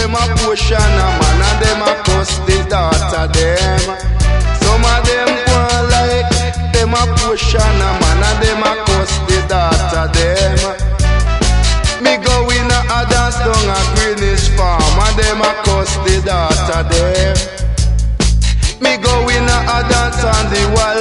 them a portion a man and them a cuss the daughter them. Some of them go like them a portion a man and them a cuss the daughter them. Me go in a dance down a Greenwich farm and them a cuss the daughter them. Me go in a dance on the wall